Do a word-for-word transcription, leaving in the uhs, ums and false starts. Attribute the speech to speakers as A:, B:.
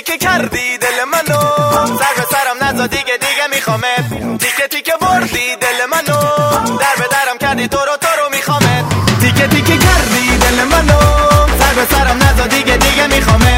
A: تیکه کردی دل منو، سر به سرم نزا دیگه دیگه میخوامت، تیکه تیکه بردی دل منو، در به درم کردی تو رو تو رو میخوامت، تیکه تیکه کردی دل منو، سر به سرم نزا دیگه دیگه میخوامت.